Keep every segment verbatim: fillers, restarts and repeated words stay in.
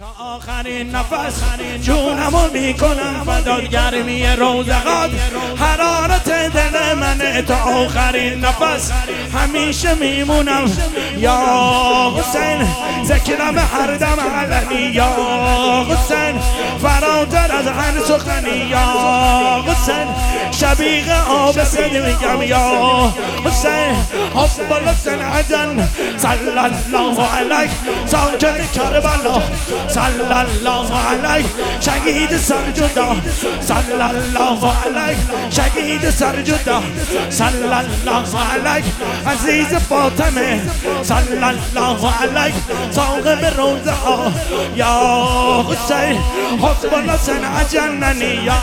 تا آخرین نفس جونمو میکنم فدات، گرمی روزگار حرارت دل منه. تا آخرین نفس همیشه میمونم یا حسین، ذکرم هر دم علنی یا حسین، فراتر از هر سخنی یا حسین، شبیه آب سد میگم یا حسین. حب الحسین عجن صلی الله علیه، ساکن کربلا صلی الله علیه، شهید سرجدا صلی الله علیه، شهید سرجدا صلی الله علیه، عزیز فاطمه صلی الله علیه، صاحب روزه ها یا حسین. حب الحسین عجننی یا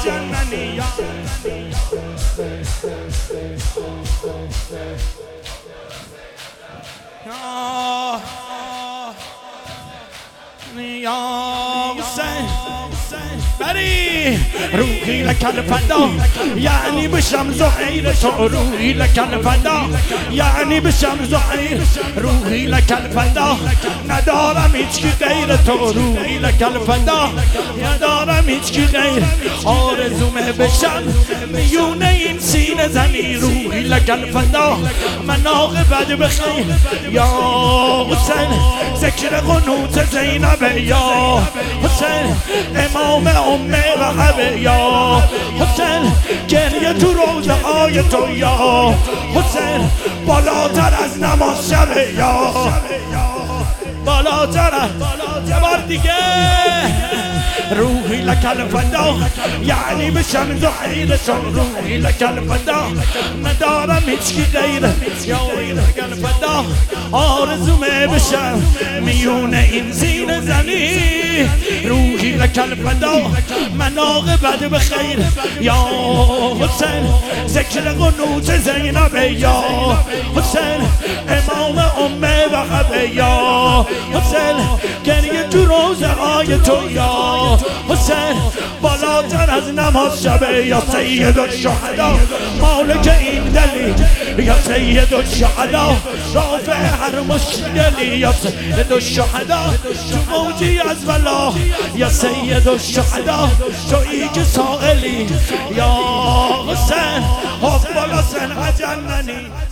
یا حسین. بری روحی لکل فدا، یعنی بشم زهیر تو، روحی لکل فدا، یعنی بشم زهیر، روحی لکل فدا، ندارم هیچ کی غیر تو، روحی لکل فدا، ندارم هیچ کی غیر. آرزومه بشم میونه این سینه زنی، روحی لکل فدا، من عاقبت بخیر یا حسین. ذکر قنوت زینب یا حسین، امام امه و حبه یا حسین، گریه تو روزه های تو یا حسین، بالاتر از نماز شبه یا بالاتر از یه بار دیگه. روحی لکل فدا، یعنی بشم زهیرشون، روحی لکل فدا، ندارم هیچ کی غیر یا روحی لکل فدا. آرزومه بشم میونه این زین زنی، روحی لکل فدا، من عاقبت بخیر یا حسین. ذکر قنوت زینب یا حسین، امام امه و حبه یا حسین، گریه تو روزه های تو یا حسین، بالاتر از نماز شبه یا سید الشهدا، مالک این دلی یا سید الشهدا، رافع هر مشکلی یا سید الشهدا، تو موجی از ولا یا سید الشهدا، تویی که سائلی یا حسین. حب الحسین عجننی.